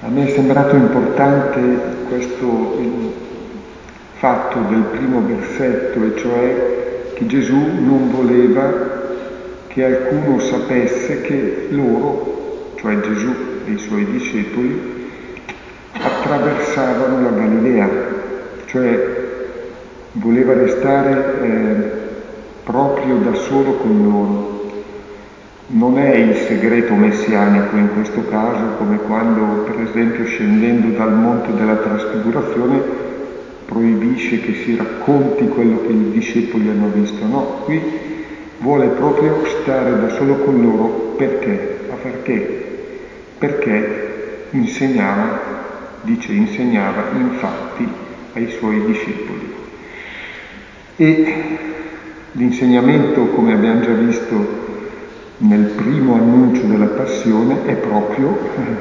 A me è sembrato importante questo il fatto del primo versetto, e cioè che Gesù non voleva che alcuno sapesse che loro, cioè Gesù e i suoi discepoli, attraversavano la Galilea, cioè voleva restare proprio da solo con loro. Non è il segreto messianico in questo caso, come quando, per esempio, scendendo dal monte della trasfigurazione, proibisce che si racconti quello che i discepoli hanno visto. No, qui vuole proprio stare da solo con loro. Perché? Ma perché? Perché insegnava infatti ai suoi discepoli. E l'insegnamento, come abbiamo già visto nel primo annuncio della passione, è proprio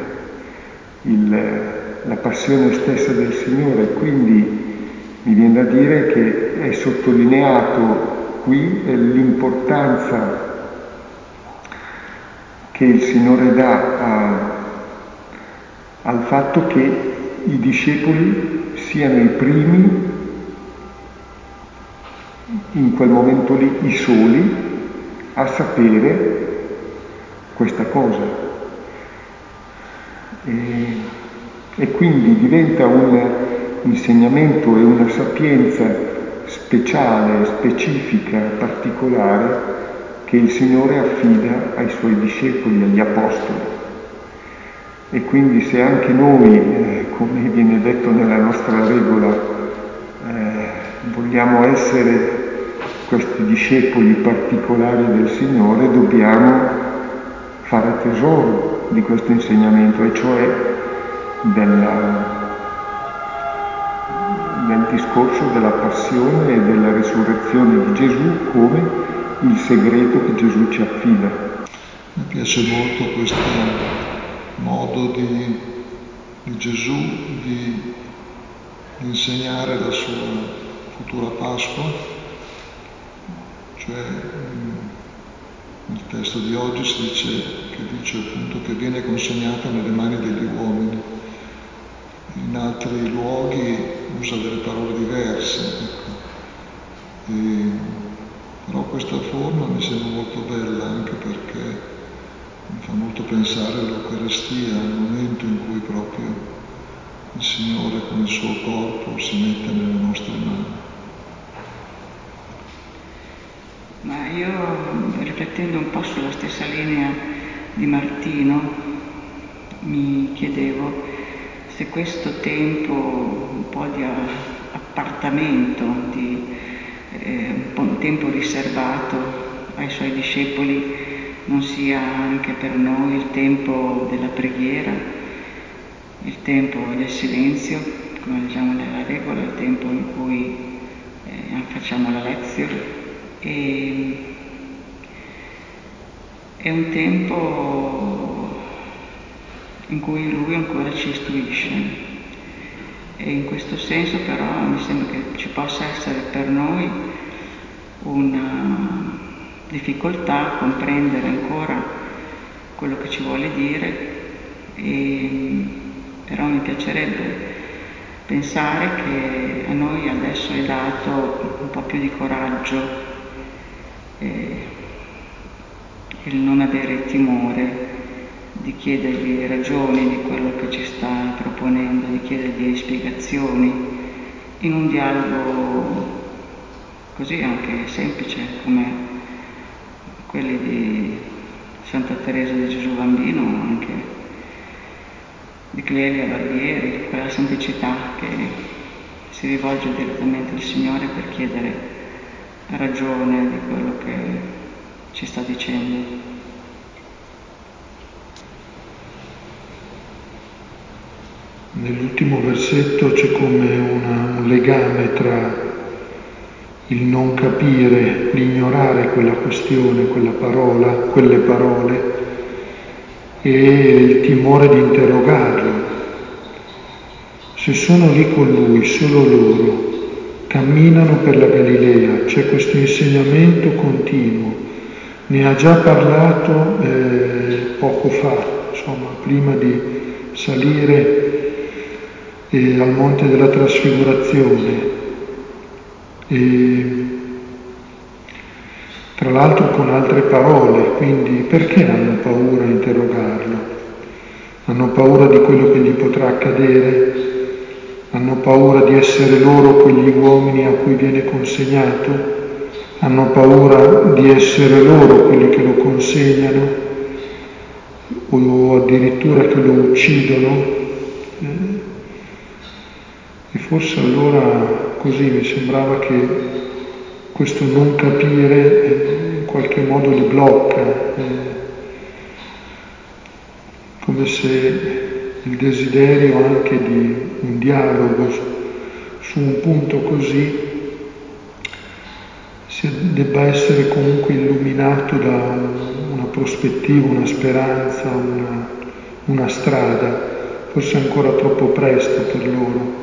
la passione stessa del Signore. Quindi mi viene da dire che è sottolineato qui l'importanza che il Signore dà al fatto che i discepoli siano i primi, in quel momento lì, i soli, a sapere questa cosa. E quindi diventa un insegnamento e una sapienza speciale, specifica, particolare, che il Signore affida ai suoi discepoli, agli apostoli. E quindi se anche noi, come viene detto nella nostra regola, vogliamo essere questi discepoli particolari del Signore, dobbiamo fare tesoro di questo insegnamento, e cioè del discorso della passione e della risurrezione di Gesù come il segreto che Gesù ci affida. Mi piace molto questo modo di Gesù di insegnare la sua futura Pasqua, cioè nel testo di oggi si dice appunto che viene consegnato nelle mani degli uomini. In altri luoghi usa delle parole diverse, ecco. Però questa forma mi sembra molto bella, anche perché mi fa molto pensare all'Eucaristia, al momento in cui proprio il Signore con il suo corpo si mette nelle nostre mani. Ma io, riflettendo un po' sulla stessa linea di Martino, mi chiedevo se questo tempo un po' di appartamento, un tempo riservato ai suoi discepoli, non sia anche per noi il tempo della preghiera, il tempo del silenzio, come diciamo nella regola, il tempo in cui facciamo la lezione. È un tempo in cui Lui ancora ci istruisce, e in questo senso però mi sembra che ci possa essere per noi una difficoltà a comprendere ancora quello che ci vuole dire, però mi piacerebbe pensare che a noi adesso è dato un po' più di coraggio, il non avere timore di chiedergli ragioni di quello che ci sta proponendo, di chiedergli spiegazioni in un dialogo così anche semplice come quelli di Santa Teresa di Gesù Bambino, anche di Clelia Barbieri, quella semplicità che si rivolge direttamente al Signore per chiedere ragione di quello che ci sta dicendo. Nell'ultimo versetto c'è come un legame tra il non capire, l'ignorare quella questione, quella parola, quelle parole, e il timore di interrogarlo. Se sono lì con lui, solo loro, camminano per la Galilea, c'è questo insegnamento continuo, ne ha già parlato poco fa, insomma, prima di salire al Monte della Trasfigurazione. E tra l'altro con altre parole, quindi perché hanno paura a interrogarlo? Hanno paura di quello che gli potrà accadere? Hanno paura di essere loro quegli uomini a cui viene consegnato? Hanno paura di essere loro quelli che lo consegnano? O addirittura che lo uccidono? E forse allora così mi sembrava che questo non capire in qualche modo li blocca, come se il desiderio anche di un dialogo su un punto così debba essere comunque illuminato da una prospettiva, una speranza, una strada, forse ancora troppo presto per loro.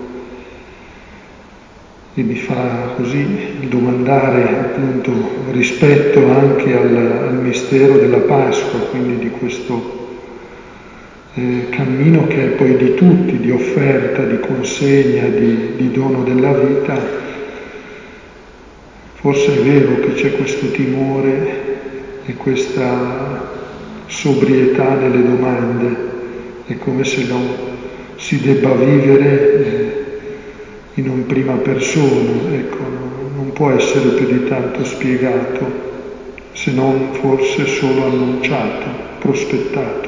E mi fa così domandare appunto rispetto anche al mistero della Pasqua, quindi di questo cammino che è poi di tutti, di offerta, di consegna, di dono della vita. Forse è vero che c'è questo timore e questa sobrietà nelle domande, è come se si debba vivere in un prima persona, ecco, non può essere più di tanto spiegato, se non forse solo annunciato, prospettato.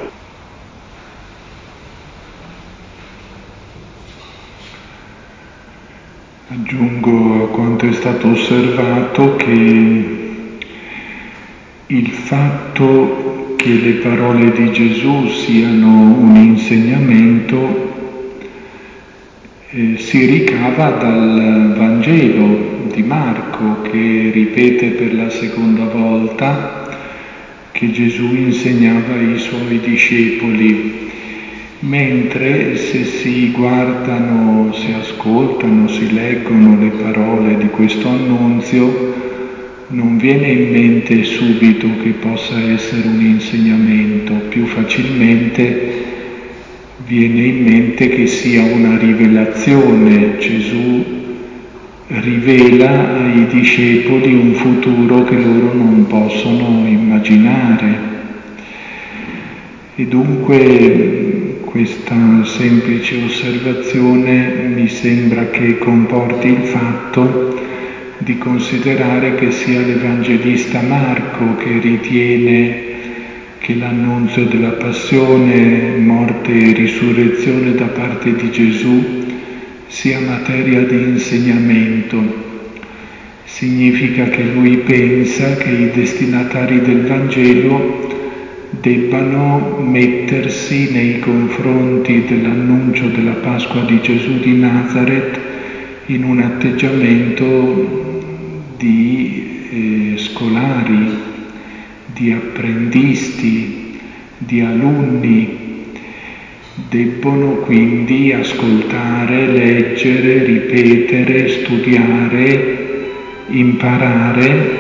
Aggiungo a quanto è stato osservato che il fatto che le parole di Gesù siano un insegnamento si ricava dal Vangelo di Marco, che ripete per la seconda volta che Gesù insegnava ai suoi discepoli, mentre se si guardano, si ascoltano, si leggono le parole di questo annunzio, non viene in mente subito che possa essere un insegnamento, più facilmente viene in mente che sia una rivelazione. Gesù rivela ai discepoli un futuro che loro non possono immaginare. E dunque questa semplice osservazione mi sembra che comporti il fatto di considerare che sia l'Evangelista Marco che ritiene che l'annunzio della passione, morte e risurrezione da parte di Gesù sia materia di insegnamento. Significa che lui pensa che i destinatari del Vangelo debbano mettersi nei confronti dell'annuncio della Pasqua di Gesù di Nazareth in un atteggiamento di scolari, di apprendisti, di alunni. Debbono quindi ascoltare, leggere, ripetere, studiare, imparare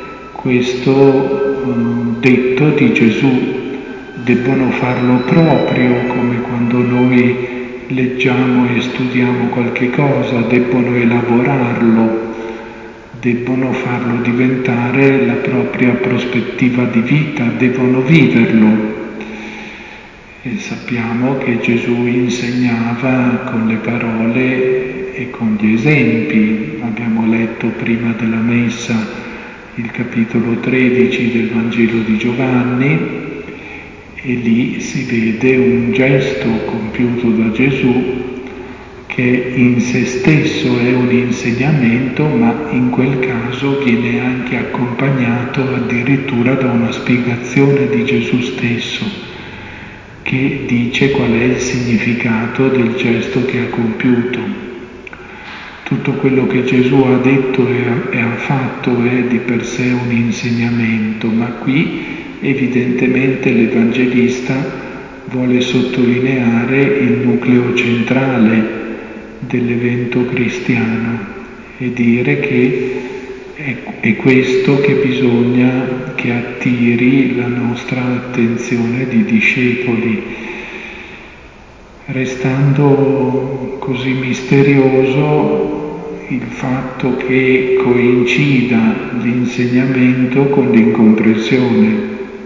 questo detto di Gesù. Debbono farlo proprio, come quando noi leggiamo e studiamo qualche cosa, debbono elaborarlo, debbono farlo diventare la propria prospettiva di vita, devono viverlo. E sappiamo che Gesù insegnava con le parole e con gli esempi. Abbiamo letto prima della Messa il capitolo 13 del Vangelo di Giovanni e lì si vede un gesto compiuto da Gesù che in se stesso è un insegnamento, ma in quel caso viene anche accompagnato addirittura da una spiegazione di Gesù stesso, che dice qual è il significato del gesto che ha compiuto. Tutto quello che Gesù ha detto e ha fatto è di per sé un insegnamento, ma qui evidentemente l'Evangelista vuole sottolineare il nucleo centrale dell'evento cristiano e dire che è questo che bisogna che attiri la nostra attenzione di discepoli. restando così misterioso il fatto che coincida l'insegnamento con l'incomprensione,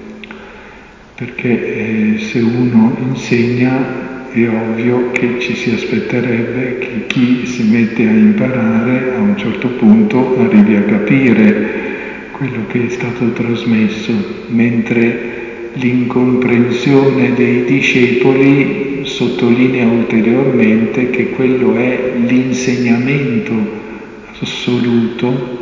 perché se uno insegna è ovvio che ci si aspetterebbe che chi si mette a imparare a un certo punto arrivi a capire quello che è stato trasmesso, mentre l'incomprensione dei discepoli sottolinea ulteriormente che quello è l'insegnamento assoluto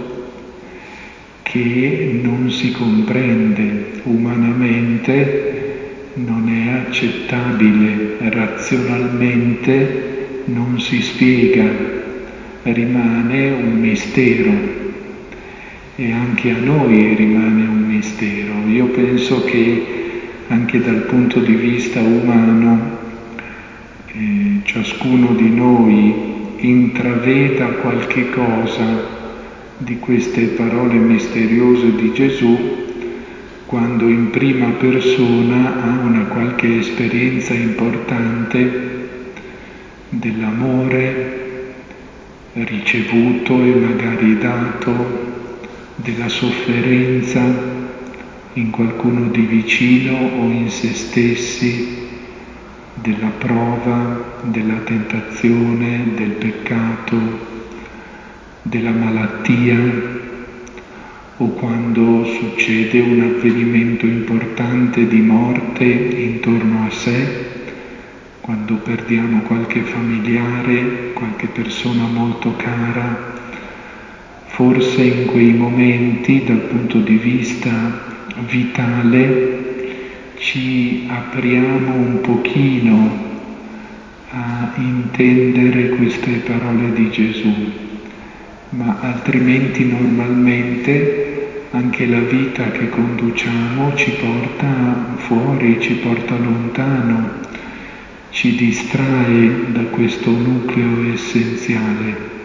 che non si comprende umanamente, non è accettabile, razionalmente non si spiega, rimane un mistero. E anche a noi rimane un mistero. Io penso che anche dal punto di vista umano ciascuno di noi intraveda qualche cosa di queste parole misteriose di Gesù quando in prima persona ha una qualche esperienza importante dell'amore ricevuto e magari dato, della sofferenza in qualcuno di vicino o in se stessi, della prova, della tentazione, del peccato, della malattia, o quando succede un avvenimento importante di morte intorno a sé, quando perdiamo qualche familiare, qualche persona molto cara. Forse in quei momenti, dal punto di vista vitale, ci apriamo un pochino a intendere queste parole di Gesù, ma altrimenti normalmente anche la vita che conduciamo ci porta fuori, ci porta lontano, ci distrae da questo nucleo essenziale.